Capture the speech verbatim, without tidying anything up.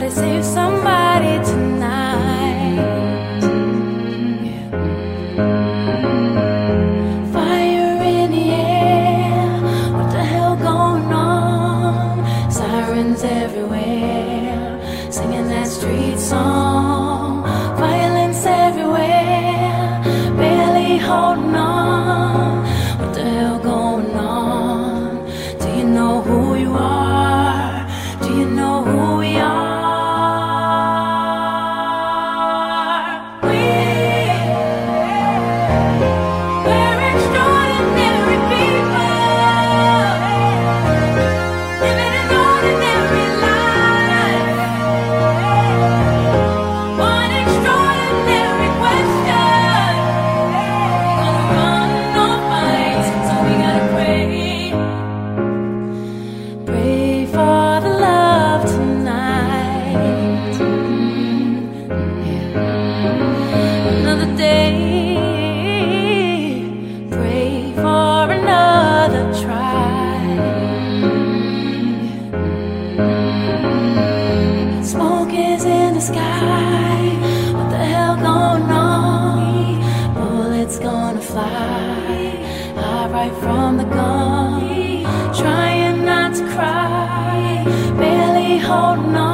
Somebody save somebody tonight. Yeah. Fire in the air, what the hell going on? Sirens everywhere, singing that street song. Violence everywhere, barely holding on. What the hell going on? Do you know who you are? Do you know who we are? We, we're extraordinary people, living an ordinary life. One extraordinary question, gonna run or fight, so we gotta pray. Pray for the love tonight. Yeah. Another day. Pray for another try. Yeah. Smoke is in the sky. What the hell going on? Bullets gonna fly high right from the gun. Trying not to cry, barely holding on.